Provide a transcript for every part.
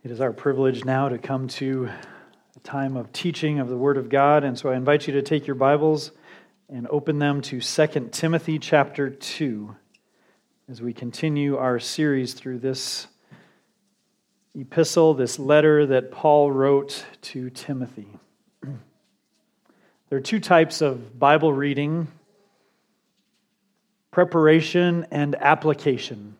It is our privilege now to come to a time of teaching of the Word of God, and so I invite you to take your Bibles and open them to 2 Timothy chapter 2 as we continue our series through this epistle, this letter that Paul wrote to Timothy. There are two types of Bible reading: preparation and application.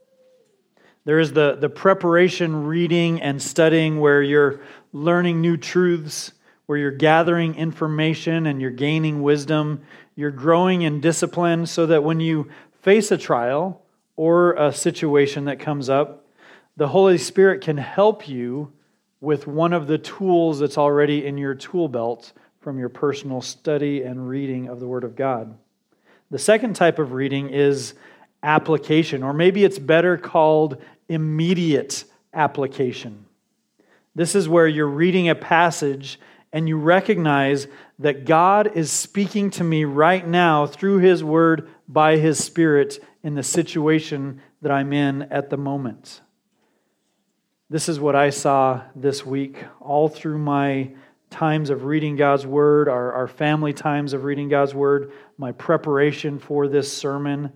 There is the preparation reading and studying where you're learning new truths, where you're gathering information and you're gaining wisdom. You're growing in discipline so that when you face a trial or a situation that comes up, the Holy Spirit can help you with one of the tools that's already in your tool belt from your personal study and reading of the Word of God. The second type of reading is application, or maybe it's better called immediate application. This is where you're reading a passage and you recognize that God is speaking to me right now through His Word by His Spirit in the situation that I'm in at the moment. This is what I saw this week all through my times of reading God's Word, our family times of reading God's Word, my preparation for this sermon.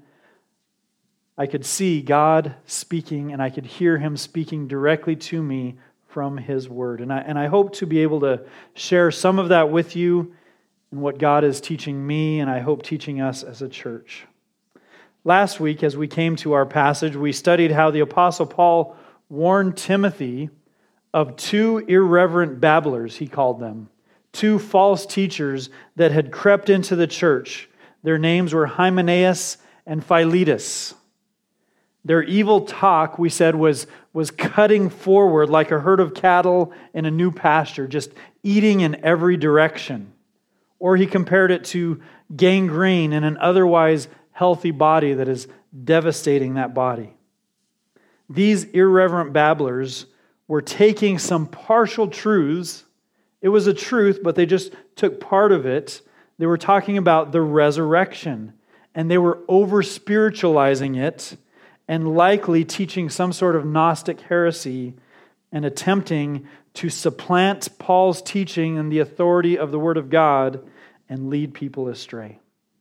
I could see God speaking and I could hear Him speaking directly to me from His Word. And I hope to be able to share some of that with you and what God is teaching me, and I hope teaching us as a church. Last week, as we came to our passage, we studied how the Apostle Paul warned Timothy of two irreverent babblers, he called them, two false teachers that had crept into the church. Their names were Hymenaeus and Philetus. Their evil talk, we said, was cutting forward like a herd of cattle in a new pasture, just eating in every direction. Or he compared it to gangrene in an otherwise healthy body that is devastating that body. These irreverent babblers were taking some partial truths. It was a truth, but they just took part of it. They were talking about the resurrection, and they were over-spiritualizing it, and likely teaching some sort of Gnostic heresy and attempting to supplant Paul's teaching and the authority of the Word of God and lead people astray.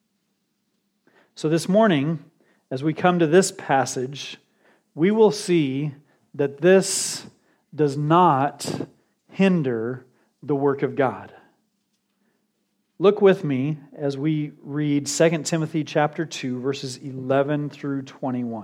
So this morning, as we come to this passage, we will see that this does not hinder the work of God. Look with me as we read 2 Timothy chapter 2, verses 11 through 21.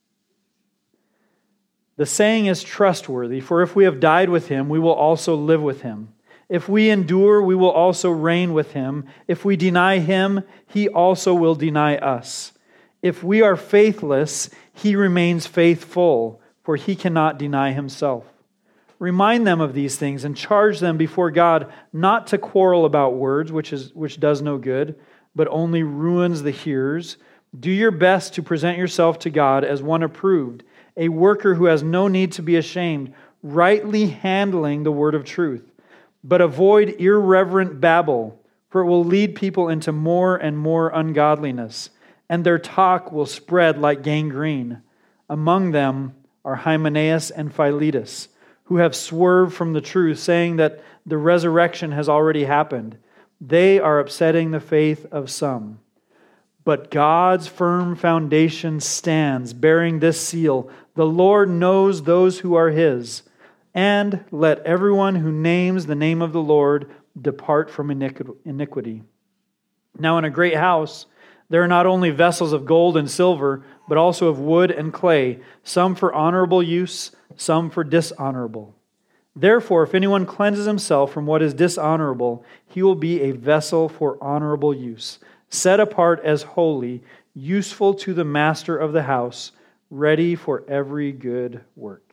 The saying is trustworthy, for if we have died with Him, we will also live with Him. If we endure, we will also reign with Him. If we deny Him, He also will deny us. If we are faithless, He remains faithful, for He cannot deny Himself. Remind them of these things and charge them before God not to quarrel about words, which does no good, but only ruins the hearers. Do your best to present yourself to God as one approved, a worker who has no need to be ashamed, rightly handling the word of truth. But avoid irreverent babble, for it will lead people into more and more ungodliness, and their talk will spread like gangrene. Among them are Hymenaeus and Philetus, who have swerved from the truth, saying that the resurrection has already happened. They are upsetting the faith of some. But God's firm foundation stands, bearing this seal: the Lord knows those who are His. And let everyone who names the name of the Lord depart from iniquity. Now in a great house there are not only vessels of gold and silver, but also of wood and clay, some for honorable use, some for dishonorable. Therefore, if anyone cleanses himself from what is dishonorable, he will be a vessel for honorable use, set apart as holy, useful to the master of the house, ready for every good work.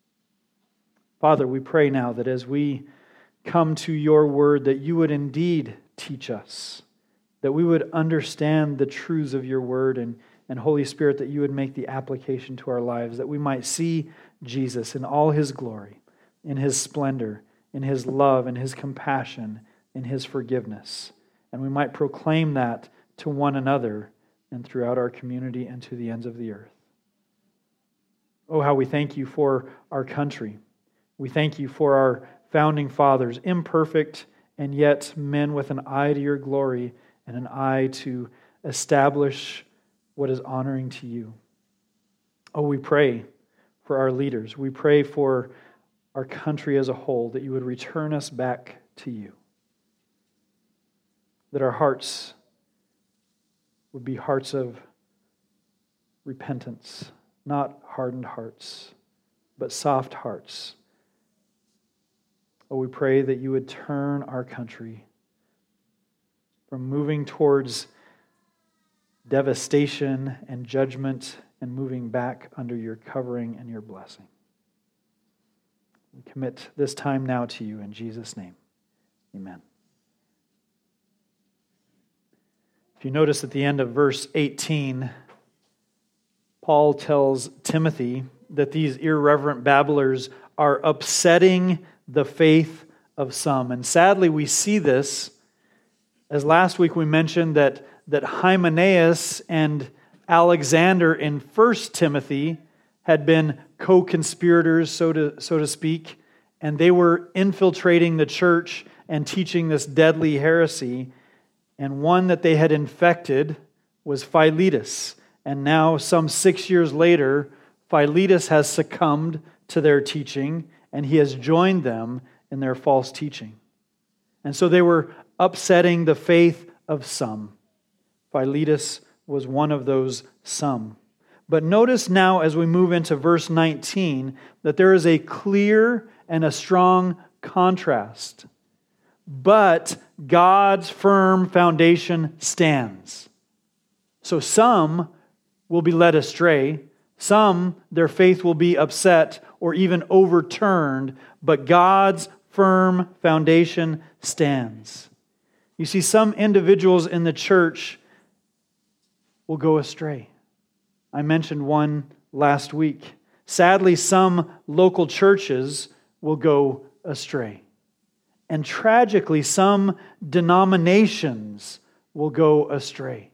Father, we pray now that as we come to your word, that you would indeed teach us, that we would understand the truths of your word, and Holy Spirit, that you would make the application to our lives, that we might see Jesus in all His glory, in His splendor, in His love, in His compassion, in His forgiveness. And we might proclaim that to one another and throughout our community and to the ends of the earth. Oh, how we thank you for our country. We thank you for our founding fathers, imperfect and yet men with an eye to your glory and an eye to establish what is honoring to you. Oh, we pray for our leaders. We pray for our country as a whole, that you would return us back to you. That our hearts would be hearts of repentance, not hardened hearts, but soft hearts. Oh, we pray that you would turn our country from moving towards devastation and judgment and moving back under your covering and your blessing. We commit this time now to you in Jesus' name. Amen. If you notice at the end of verse 18, Paul tells Timothy that these irreverent babblers are upsetting the faith of some. And sadly, we see this, as last week we mentioned that Hymenaeus and Alexander in 1 Timothy had been co-conspirators, so to speak, and they were infiltrating the church and teaching this deadly heresy. And one that they had infected was Philetus. And now, some 6 years later, Philetus has succumbed to their teaching, and he has joined them in their false teaching. And so they were upsetting the faith of some. Philetus was one of those some. But notice now, as we move into verse 19, that there is a clear and a strong contrast. But God's firm foundation stands. So some will be led astray. Some, their faith will be upset or even overturned. But God's firm foundation stands. You see, some individuals in the church will go astray. I mentioned one last week. Sadly, some local churches will go astray. And tragically, some denominations will go astray.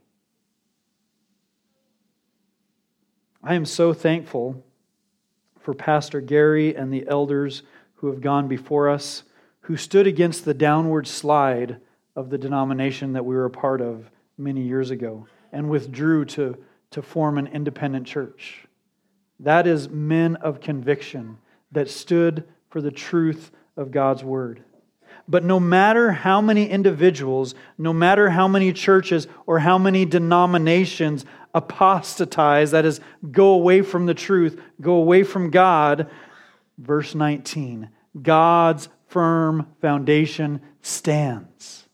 I am so thankful for Pastor Gary and the elders who have gone before us, who stood against the downward slide of the denomination that we were a part of many years ago and withdrew to form an independent church. That is men of conviction that stood for the truth of God's Word. But no matter how many individuals, no matter how many churches or how many denominations apostatize, that is, go away from the truth, go away from God, verse 19, God's firm foundation stands.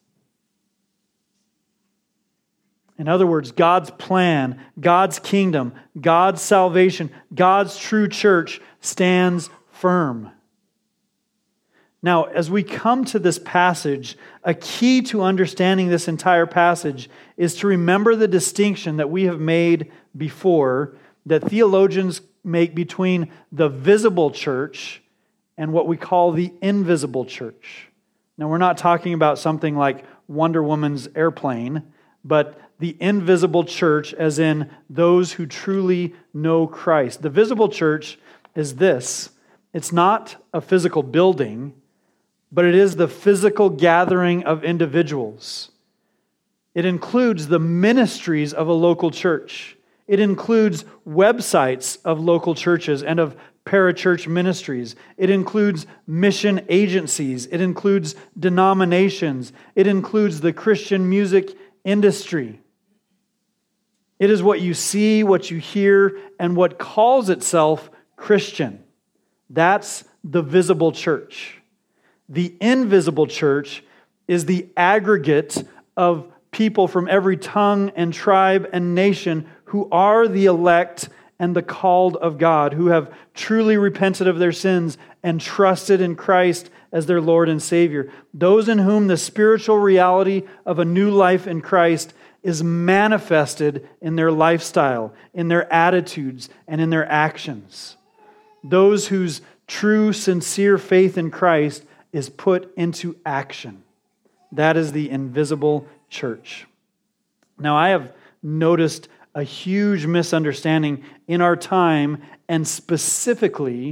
In other words, God's plan, God's kingdom, God's salvation, God's true church stands firm. Now, as we come to this passage, a key to understanding this entire passage is to remember the distinction that we have made before, that theologians make between the visible church and what we call the invisible church. Now, we're not talking about something like Wonder Woman's airplane, but the invisible church, as in those who truly know Christ. The visible church is this. It's not a physical building, but it is the physical gathering of individuals. It includes the ministries of a local church. It includes websites of local churches and of parachurch ministries. It includes mission agencies. It includes denominations. It includes the Christian music industry. It is what you see, what you hear, and what calls itself Christian. That's the visible church. The invisible church is the aggregate of people from every tongue and tribe and nation who are the elect and the called of God, who have truly repented of their sins and trusted in Christ as their Lord and Savior. Those in whom the spiritual reality of a new life in Christ is manifested in their lifestyle, in their attitudes, and in their actions. Those whose true, sincere faith in Christ is put into action. That is the invisible church. Now, I have noticed a huge misunderstanding in our time, and specifically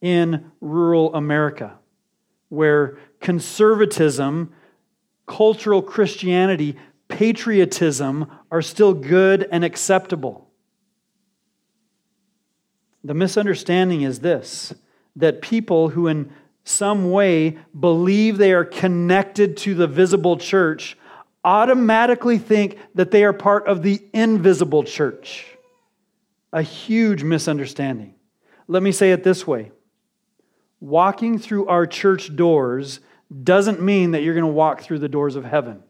in rural America, where conservatism, cultural Christianity, patriotism are still good and acceptable. The misunderstanding is this, that people who in some way believe they are connected to the visible church automatically think that they are part of the invisible church. A huge misunderstanding. Let me say it this way. Walking through our church doors doesn't mean that you're going to walk through the doors of heaven.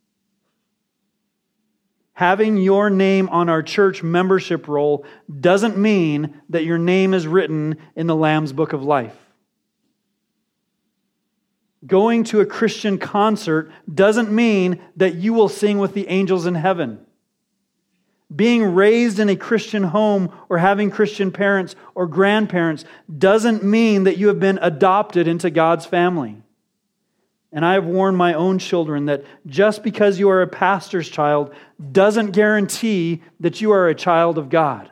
Having your name on our church membership roll doesn't mean that your name is written in the Lamb's Book of Life. Going to a Christian concert doesn't mean that you will sing with the angels in heaven. Being raised in a Christian home or having Christian parents or grandparents doesn't mean that you have been adopted into God's family. And I have warned my own children that just because you are a pastor's child doesn't guarantee that you are a child of God.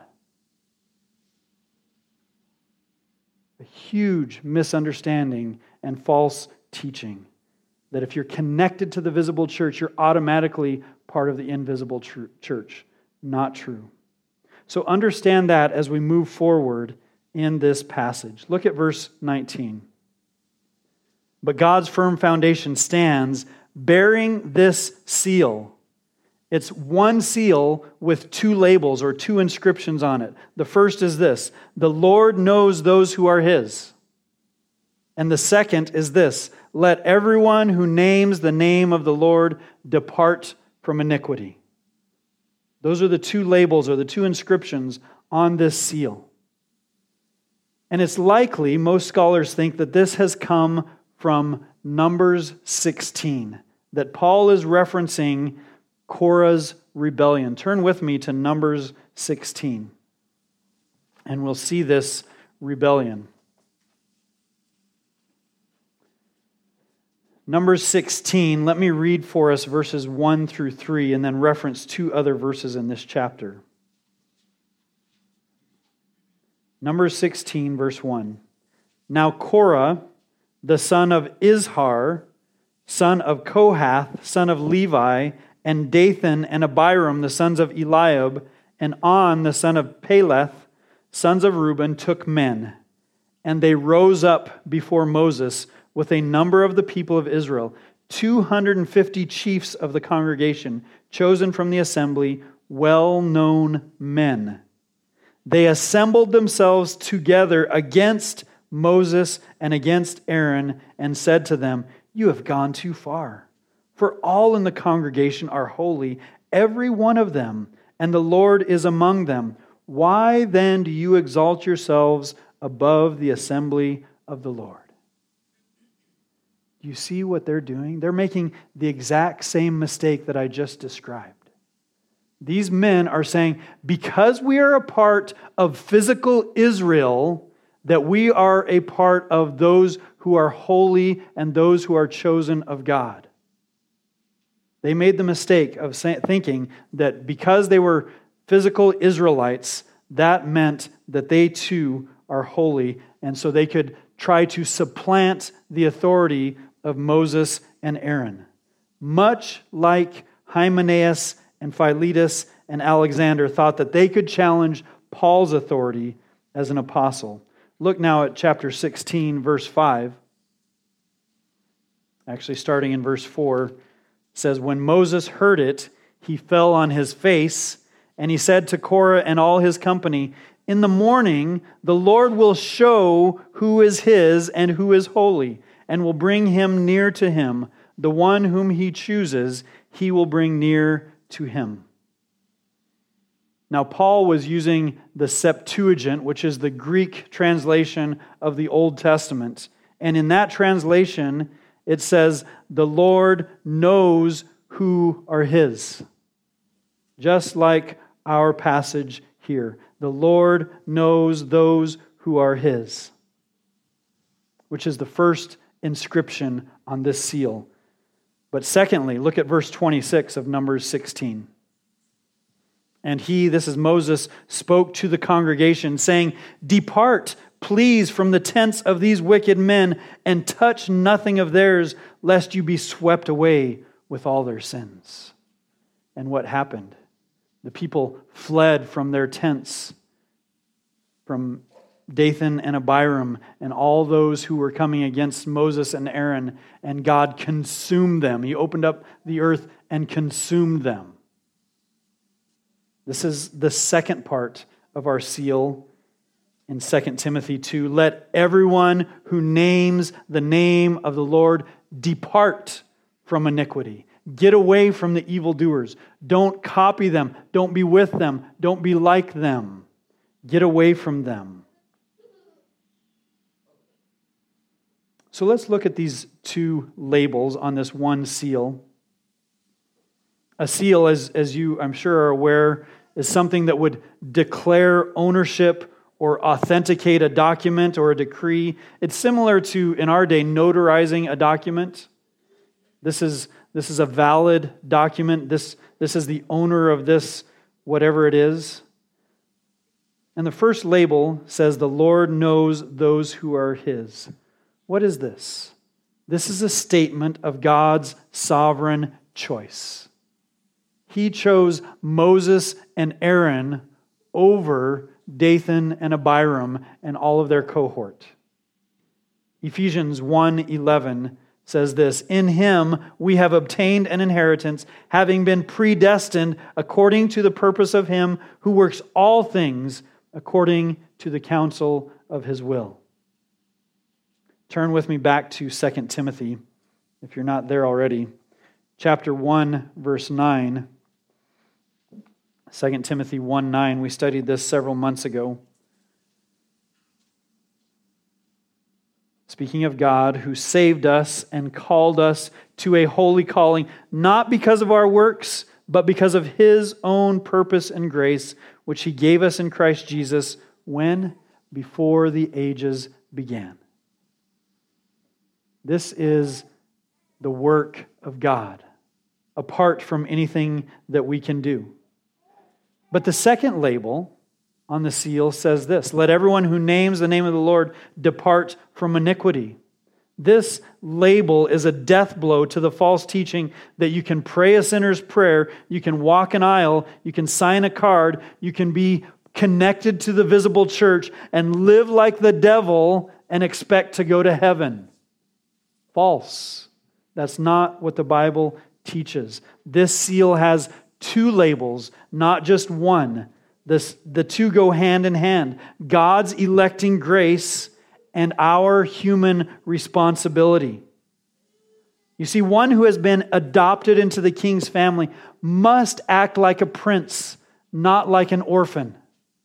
A huge misunderstanding and false teaching that if you're connected to the visible church, you're automatically part of the invisible church. Not true. So understand that as we move forward in this passage. Look at verse 19. But God's firm foundation stands bearing this seal. It's one seal with two labels or two inscriptions on it. The first is this: the Lord knows those who are His. And the second is this: let everyone who names the name of the Lord depart from iniquity. Those are the two labels or the two inscriptions on this seal. And it's likely, most scholars think, that this has come from Numbers 16, that Paul is referencing Korah's rebellion. Turn with me to Numbers 16, and we'll see this rebellion. Numbers 16, let me read for us verses 1 through 3 and then reference two other verses in this chapter. Numbers 16, verse 1. Now Korah, the son of Izhar, son of Kohath, son of Levi, and Dathan and Abiram, the sons of Eliab, and On, the son of Peleth, sons of Reuben, took men, and they rose up before Moses with a number of the people of Israel, 250 chiefs of the congregation, chosen from the assembly, well-known men. They assembled themselves together against Moses and against Aaron and said to them, "You have gone too far, for all in the congregation are holy, every one of them, and the Lord is among them. Why then do you exalt yourselves above the assembly of the Lord?" Do you see what they're doing? They're making the exact same mistake that I just described. These men are saying, because we are a part of physical Israel, that we are a part of those who are holy and those who are chosen of God. They made the mistake of thinking that because they were physical Israelites, that meant that they too are holy, and so they could try to supplant the authority of Moses and Aaron. Much like Hymenaeus and Philetus and Alexander thought that they could challenge Paul's authority as an apostle. Look now at chapter 16, verse 5. Actually, starting in verse 4, it says, "When Moses heard it, he fell on his face, and he said to Korah and all his company, 'In the morning the Lord will show who is His and who is holy, and will bring him near to Him. The one whom He chooses, He will bring near to Him.'" Now, Paul was using the Septuagint, which is the Greek translation of the Old Testament. And in that translation, it says, "The Lord knows who are His." Just like our passage here. The Lord knows those who are His, which is the first inscription on this seal. But secondly, look at verse 26 of Numbers 16. "And he," this is Moses, "spoke to the congregation, saying, 'Depart, Please, from the tents of these wicked men, and touch nothing of theirs, lest you be swept away with all their sins." And what happened? The people fled from their tents, from Dathan and Abiram, and all those who were coming against Moses and Aaron, and God consumed them. He opened up the earth and consumed them. This is the second part of our seal in 2 Timothy 2. "Let everyone who names the name of the Lord depart from iniquity." Get away from the evildoers. Don't copy them. Don't be with them. Don't be like them. Get away from them. So let's look at these two labels on this one seal. A seal, as you, I'm sure, are aware, is something that would declare ownership or authenticate a document or a decree. It's similar to, in our day, notarizing a document. This is a valid document. This is the owner of this, whatever it is. And the first label says, "The Lord knows those who are His." What is this? This is a statement of God's sovereign choice. He chose Moses and Aaron over Dathan and Abiram and all of their cohort. Ephesians 1:11 says this, "In Him we have obtained an inheritance, having been predestined according to the purpose of Him who works all things according to the counsel of His will." Turn with me back to 2 Timothy, if you're not there already. Chapter 1, verse 9. 2 Timothy 1:9. We studied this several months ago. Speaking of God, who saved us and called us to a holy calling, not because of our works, but because of His own purpose and grace, which He gave us in Christ Jesus, when? Before the ages began. This is the work of God, apart from anything that we can do. But the second label on the seal says this, "Let everyone who names the name of the Lord depart from iniquity." This label is a death blow to the false teaching that you can pray a sinner's prayer, you can walk an aisle, you can sign a card, you can be connected to the visible church and live like the devil and expect to go to heaven. False. That's not what the Bible teaches. This seal has two labels, not just one. The two go hand in hand. God's electing grace and our human responsibility. You see, one who has been adopted into the king's family must act like a prince, not like an orphan.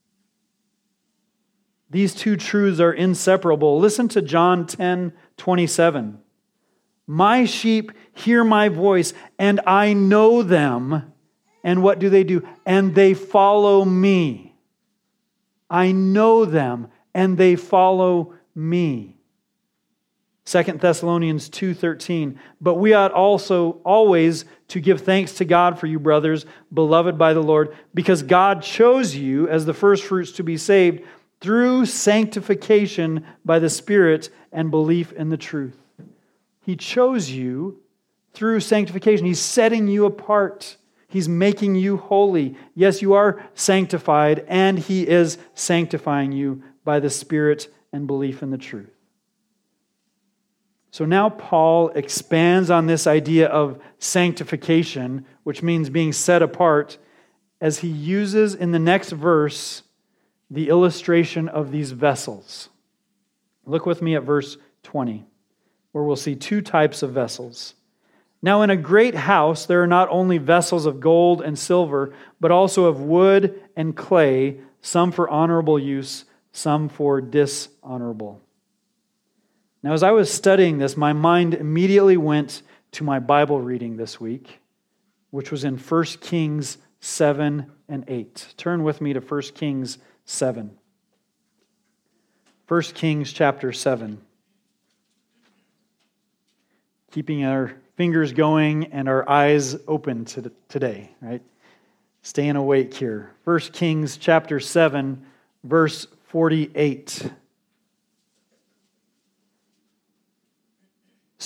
These two truths are inseparable. Listen to John 10:27. "My sheep hear my voice, and I know them." And what do? "And they follow me." I know them, and they follow me. 2 Thessalonians 2:13. "But we ought also always to give thanks to God for you, brothers, beloved by the Lord, because God chose you as the firstfruits to be saved through sanctification by the Spirit and belief in the truth." He chose you through sanctification. He's setting you apart. He's making you holy. Yes, you are sanctified, and He is sanctifying you by the Spirit and belief in the truth. So now Paul expands on this idea of sanctification, which means being set apart, as he uses in the next verse the illustration of these vessels. Look with me at verse 20. Where we'll see two types of vessels. "Now in a great house there are not only vessels of gold and silver, but also of wood and clay, some for honorable use, some for dishonorable." Now as I was studying this, my mind immediately went to my Bible reading this week, which was in 1 Kings 7 and 8. Turn with me to 1 Kings 7. 1 Kings chapter 7. Keeping our fingers going and our eyes open today, right? Staying awake here. 1 Kings chapter 7, verse 48.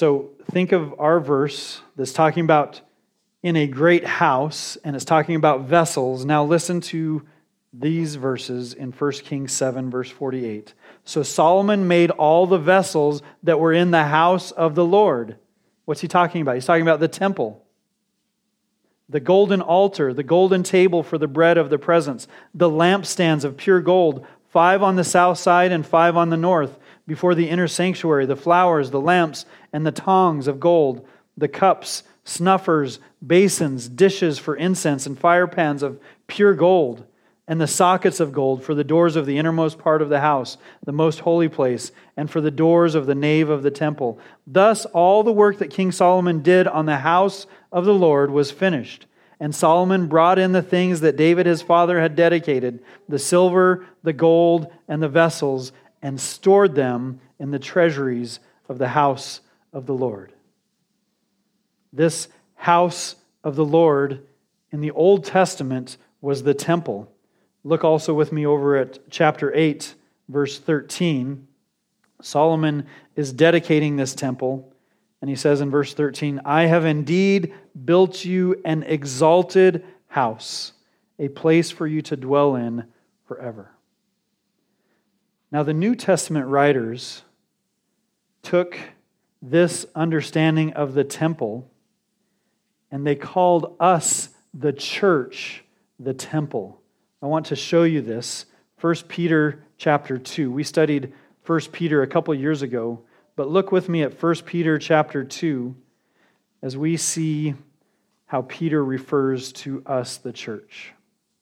So think of our verse that's talking about in a great house, and it's talking about vessels. Now listen to these verses in 1 Kings 7, verse 48. So Solomon made all the vessels that were in the house of the Lord. What's he talking about? He's talking about the temple. The golden altar, the golden table for the bread of the presence, the lampstands of pure gold, 5 on the south side and 5 on the north, before the inner sanctuary, the flowers, the lamps, and the tongs of gold, the cups, snuffers, basins, dishes for incense, and fire pans of pure gold, and the sockets of gold for the doors of the innermost part of the house, the most holy place, and for the doors of the nave of the temple. Thus all the work that King Solomon did on the house of the Lord was finished. And Solomon brought in the things that David his father had dedicated, the silver, the gold, and the vessels, and stored them in the treasuries of the house of the Lord. This house of the Lord in the Old Testament was the temple. Look also with me over at chapter 8, verse 13. Solomon is dedicating this temple, and he says in verse 13, I have indeed built you an exalted house, a place for you to dwell in forever. Now, the New Testament writers took this understanding of the temple and they called us, the church, the temple. I want to show you this. 1 Peter chapter 2. We studied 1 Peter a couple years ago, but look with me at 1 Peter chapter 2 as we see how Peter refers to us, the church.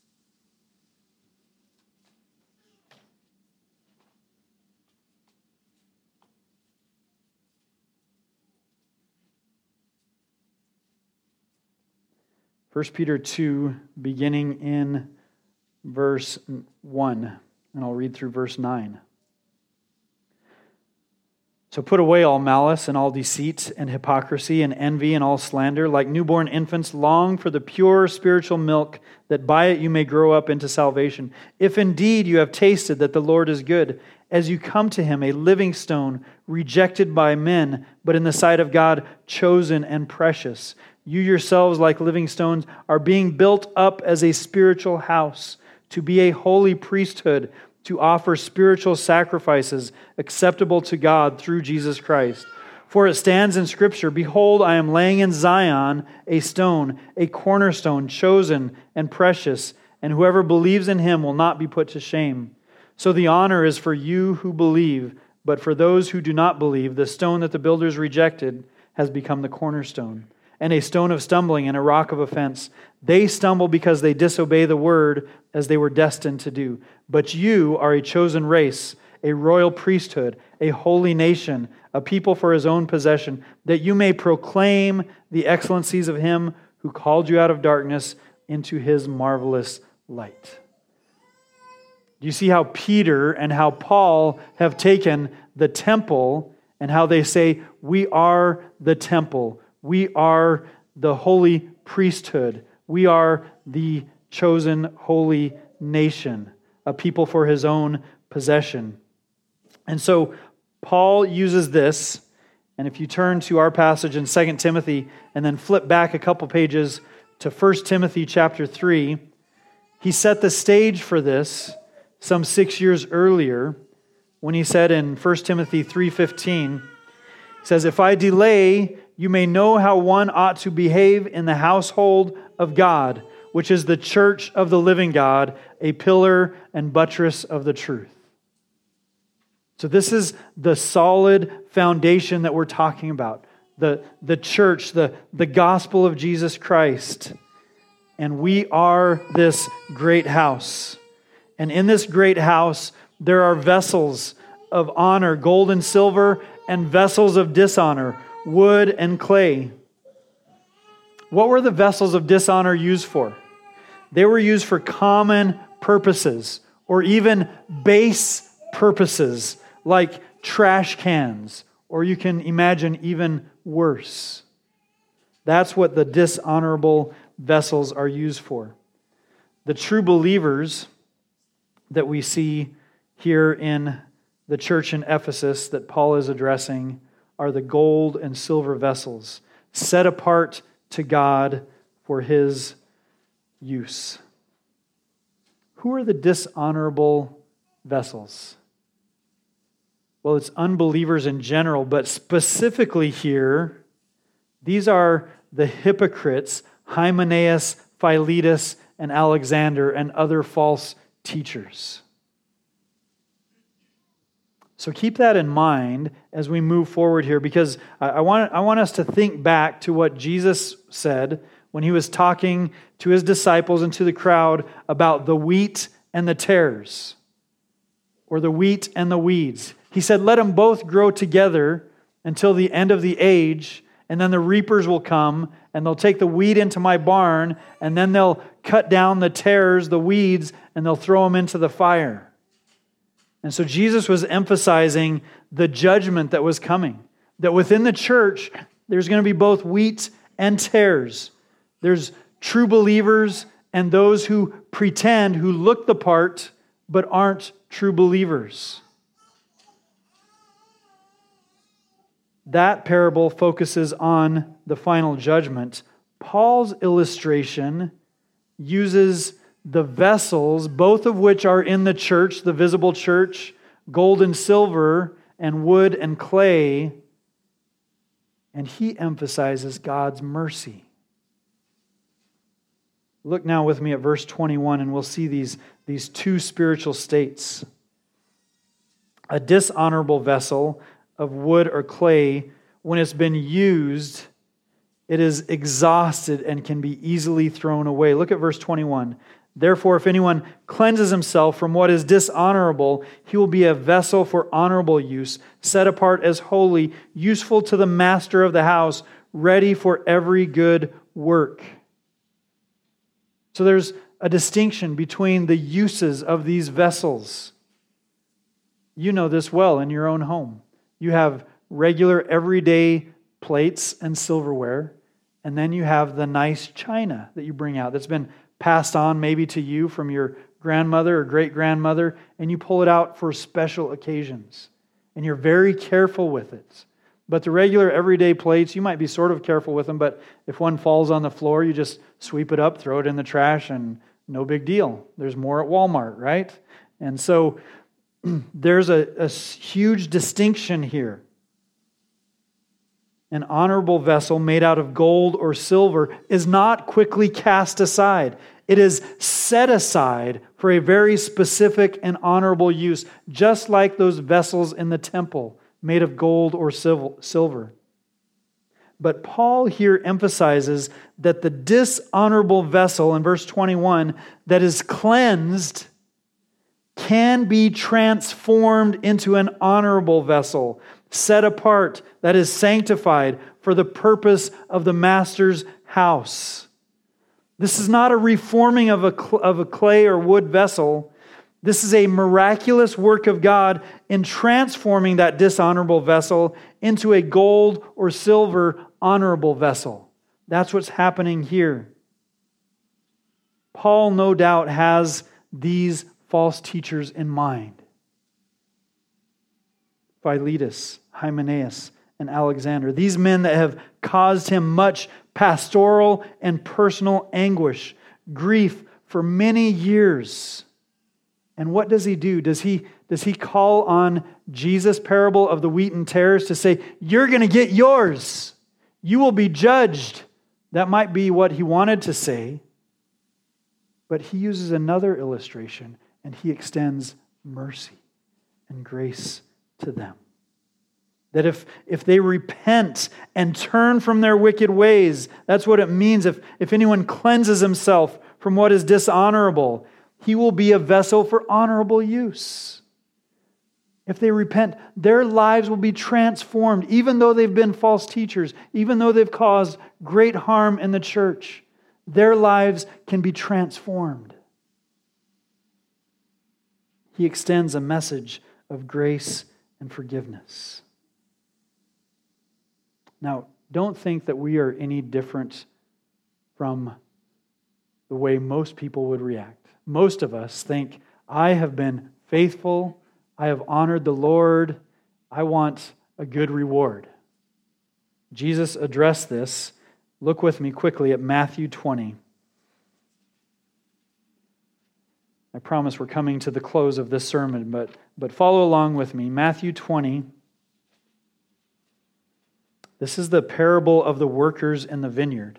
1 Peter 2, beginning in verse 1, and I'll read through verse 9. So put away all malice and all deceit and hypocrisy and envy and all slander. Like newborn infants, long for the pure spiritual milk, that by it you may grow up into salvation. If indeed you have tasted that the Lord is good, as you come to him, a living stone, rejected by men, but in the sight of God, chosen and precious. You yourselves, like living stones, are being built up as a spiritual house, to be a holy priesthood, to offer spiritual sacrifices acceptable to God through Jesus Christ. For it stands in Scripture, Behold, I am laying in Zion a stone, a cornerstone, chosen and precious, and whoever believes in him will not be put to shame. So the honor is for you who believe, but for those who do not believe, the stone that the builders rejected has become the cornerstone, and a stone of stumbling and a rock of offense. They stumble because they disobey the word as they were destined to do. But you are a chosen race, a royal priesthood, a holy nation, a people for his own possession, that you may proclaim the excellencies of him who called you out of darkness into his marvelous light. Do you see how Peter and how Paul have taken the temple and how they say, we are the temple. We are the holy priesthood. We are the chosen holy nation, a people for his own possession. And so Paul uses this, and if you turn to our passage in 2 Timothy and then flip back a couple pages to 1 Timothy chapter 3, he set the stage for this some 6 years earlier when he said in 1 Timothy 3:15, he says, if I delay, you may know how one ought to behave in the household of God, which is the church of the living God, a pillar and buttress of the truth. So this is the solid foundation that we're talking about. The church, the gospel of Jesus Christ. And we are this great house. And in this great house, there are vessels of honor, gold and silver, and vessels of dishonor, wood and clay. What were the vessels of dishonor used for? They were used for common purposes, or even base purposes, like trash cans, or you can imagine even worse. That's what the dishonorable vessels are used for. The true believers that we see here in the church in Ephesus that Paul is addressing are the gold and silver vessels, set apart to God for His use. Who are the dishonorable vessels? Well, it's unbelievers in general, but specifically here, these are the hypocrites, Hymenaeus, Philetus, and Alexander, and other false teachers. So keep that in mind as we move forward here, because I want us to think back to what Jesus said when He was talking to His disciples and to the crowd about the wheat and the tares, or the wheat and the weeds. He said, let them both grow together until the end of the age, and then the reapers will come, and they'll take the wheat into my barn, and then they'll cut down the tares, the weeds, and they'll throw them into the fire. And so Jesus was emphasizing the judgment that was coming. That within the church, there's going to be both wheat and tares. There's true believers and those who pretend, who look the part, but aren't true believers. That parable focuses on the final judgment. Paul's illustration uses the vessels, both of which are in the church, the visible church, gold and silver, and wood and clay, and he emphasizes God's mercy. Look now with me at verse 21, and we'll see these two spiritual states. A dishonorable vessel of wood or clay, when it's been used, it is exhausted and can be easily thrown away. Look at verse 21. Therefore, if anyone cleanses himself from what is dishonorable, he will be a vessel for honorable use, set apart as holy, useful to the master of the house, ready for every good work. So there's a distinction between the uses of these vessels. You know this well in your own home. You have regular everyday plates and silverware, and then you have the nice china that you bring out that's been passed on maybe to you from your grandmother or great-grandmother, and you pull it out for special occasions. And you're very careful with it. But the regular everyday plates, you might be sort of careful with them, but if one falls on the floor, you just sweep it up, throw it in the trash, and no big deal. There's more at Walmart, right? And so there's a huge distinction here. An honorable vessel made out of gold or silver is not quickly cast aside. It is set aside for a very specific and honorable use, just like those vessels in the temple made of gold or silver. But Paul here emphasizes that the dishonorable vessel in verse 21 that is cleansed can be transformed into an honorable vessel, set apart, that is sanctified for the purpose of the master's house. This is not a reforming of a clay or wood vessel. This is a miraculous work of God in transforming that dishonorable vessel into a gold or silver honorable vessel. That's what's happening here. Paul, no doubt, has these false teachers in mind. Philetus, Hymenaeus, and Alexander. These men that have caused him much pastoral and personal anguish, grief for many years. And what does he do? Does he call on Jesus' parable of the wheat and tares to say, you're going to get yours. You will be judged. That might be what he wanted to say. But he uses another illustration and he extends mercy and grace to them. That if they repent and turn from their wicked ways, that's what it means. If anyone cleanses himself from what is dishonorable, he will be a vessel for honorable use. If they repent, their lives will be transformed, even though they've been false teachers, even though they've caused great harm in the church. Their lives can be transformed. He extends a message of grace and forgiveness. Now, don't think that we are any different from the way most people would react. Most of us think, I have been faithful, I have honored the Lord, I want a good reward. Jesus addressed this. Look with me quickly at Matthew 20. I promise we're coming to the close of this sermon, but follow along with me. Matthew 20. This is the parable of the workers in the vineyard.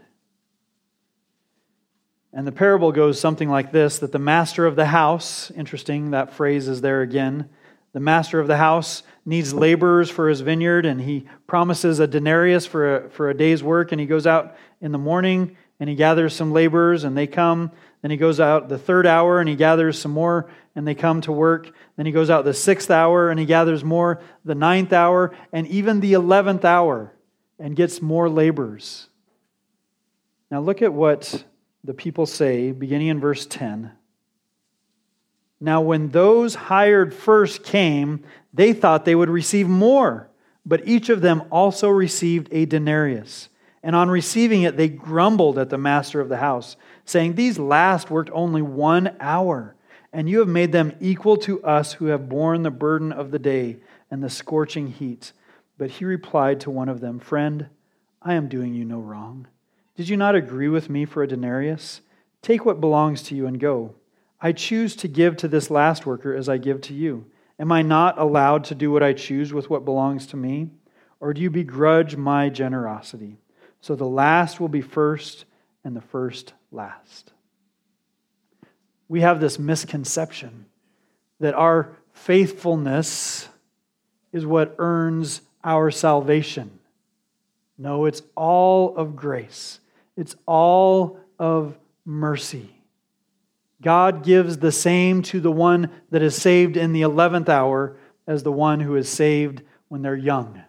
And the parable goes something like this, that the master of the house, interesting, that phrase is there again, the master of the house needs laborers for his vineyard, and he promises a denarius for a day's work, and he goes out in the morning, and he gathers some laborers, and they come. Then he goes out the third hour, and he gathers some more, and they come to work. Then he goes out the sixth hour, and he gathers more, the ninth hour, and even the 11th hour, and gets more laborers. Now look at what the people say, beginning in verse 10. Now when those hired first came, they thought they would receive more, but each of them also received a denarius. And on receiving it, they grumbled at the master of the house, saying, "These last worked only 1 hour, and you have made them equal to us who have borne the burden of the day and the scorching heat." But he replied to one of them, "Friend, I am doing you no wrong. Did you not agree with me for a denarius? Take what belongs to you and go. I choose to give to this last worker as I give to you. Am I not allowed to do what I choose with what belongs to me? Or do you begrudge my generosity? So the last will be first, and the first last." We have this misconception that our faithfulness is what earns our salvation. No, it's all of grace. It's all of mercy. God gives the same to the one that is saved in the 11th hour as the one who is saved when they're young.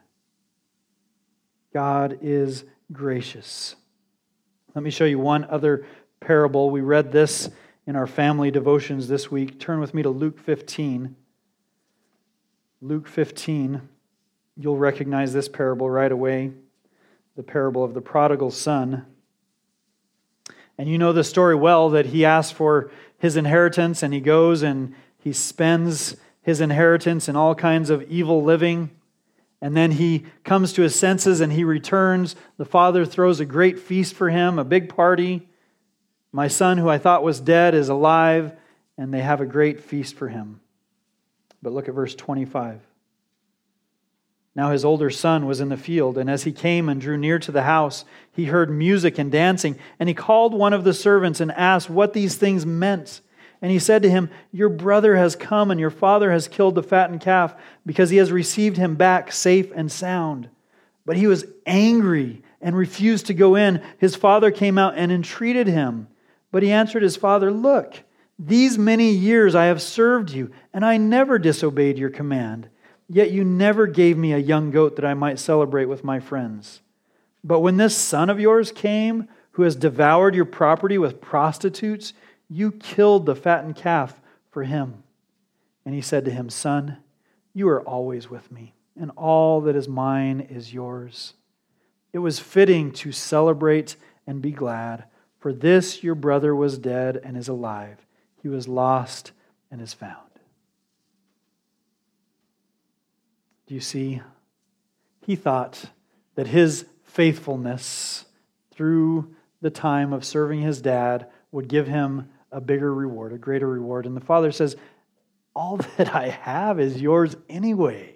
God is gracious. Let me show you one other parable. We read this in our family devotions this week. Turn with me to Luke 15. Luke 15. You'll recognize this parable right away. The parable of the prodigal son. And you know the story well, that he asks for his inheritance and he goes and he spends his inheritance in all kinds of evil living. And then he comes to his senses and he returns. The father throws a great feast for him, a big party. My son, who I thought was dead, is alive, and they have a great feast for him. But look at verse 25. Now his older son was in the field, and as he came and drew near to the house, he heard music and dancing, and he called one of the servants and asked what these things meant. And he said to him, "Your brother has come, and your father has killed the fattened calf, because he has received him back safe and sound." But he was angry and refused to go in. His father came out and entreated him. But he answered his father, "Look, these many years I have served you, and I never disobeyed your command. Yet you never gave me a young goat that I might celebrate with my friends. But when this son of yours came, who has devoured your property with prostitutes, you killed the fattened calf for him." And he said to him, "Son, you are always with me, and all that is mine is yours. It was fitting to celebrate and be glad, for this your brother was dead and is alive. He was lost and is found." Do you see? He thought that his faithfulness through the time of serving his dad would give him a bigger reward, a greater reward. And the father says, "All that I have is yours anyway."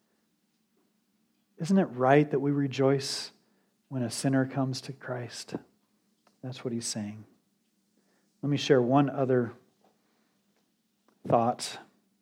Isn't it right that we rejoice when a sinner comes to Christ? That's what he's saying. Let me share one other thought.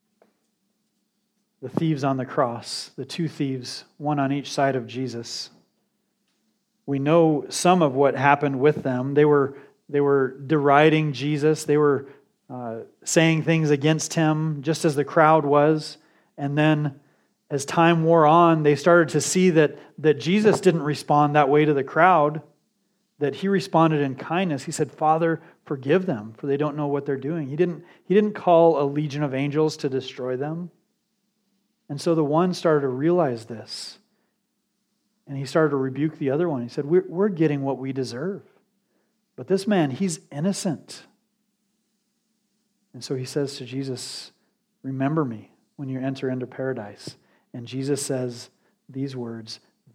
The thieves on the cross, the two thieves, one on each side of Jesus. We know some of what happened with them. They were deriding Jesus. They were saying things against him, just as the crowd was. And then as time wore on, they started to see that Jesus didn't respond that way to the crowd, that he responded in kindness. He said, "Father, forgive them, for they don't know what they're doing." He didn't call a legion of angels to destroy them. And so the one started to realize this. And he started to rebuke the other one. He said, we're getting what we deserve. But this man, he's innocent. And so he says to Jesus, "Remember me when you enter into paradise." And Jesus says these words,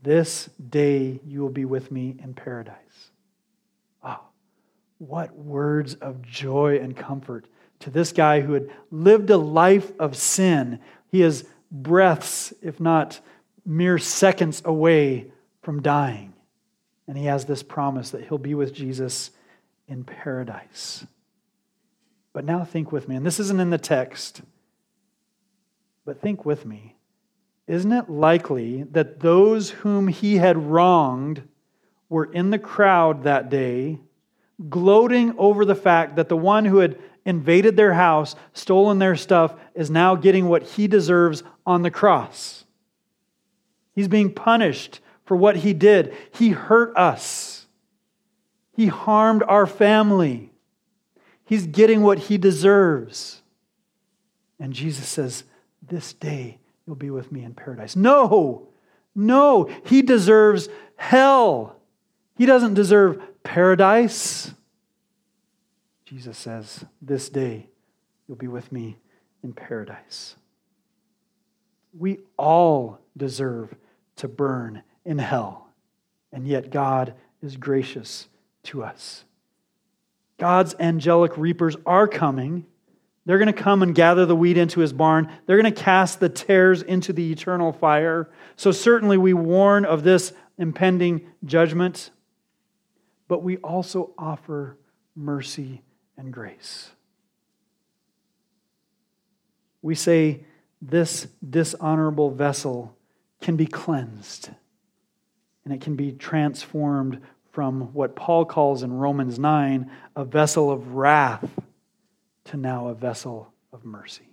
This day you will be with me in paradise. Ah, what words of joy and comfort to this guy who had lived a life of sin. He is breaths, if not mere seconds away from dying. And he has this promise that he'll be with Jesus in paradise. But now think with me, and this isn't in the text, but think with me. Isn't it likely that those whom he had wronged were in the crowd that day, gloating over the fact that the one who had invaded their house, stolen their stuff, is now getting what he deserves on the cross? He's being punished for what he did. He hurt us. He harmed our family. He's getting what he deserves. And Jesus says, this day you'll be with me in paradise. No, he deserves hell. He doesn't deserve paradise. Jesus says, this day you'll be with me in paradise. We all deserve to burn in hell, and yet God is gracious to us. God's angelic reapers are coming. They're going to come and gather the wheat into his barn. They're going to cast the tares into the eternal fire. So certainly we warn of this impending judgment, but we also offer mercy and grace. We say this dishonorable vessel can be cleansed, and it can be transformed from what Paul calls in Romans 9, a vessel of wrath, to now a vessel of mercy.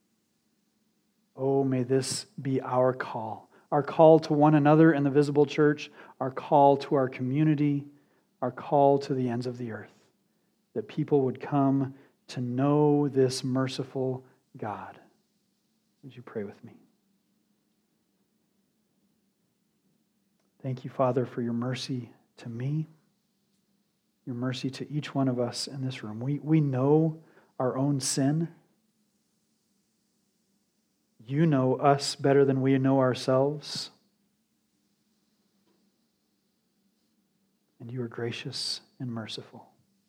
Oh, may this be our call to one another in the visible church, our call to our community, our call to the ends of the earth, that people would come to know this merciful God. Would you pray with me? Thank you, Father, for your mercy to me, your mercy to each one of us in this room. We know our own sin. You know us better than we know ourselves. And you are gracious and merciful.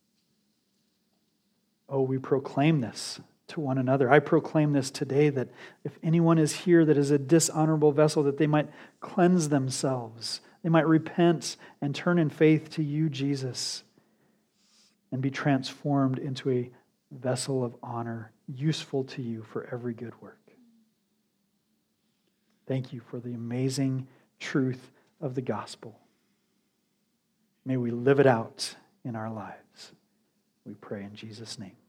Oh, we proclaim this to one another. I proclaim this today, that if anyone is here that is a dishonorable vessel, that they might cleanse themselves. They might repent and turn in faith to you, Jesus, and be transformed into a vessel of honor, useful to you for every good work. Thank you for the amazing truth of the gospel. May we live it out in our lives. We pray in Jesus' name.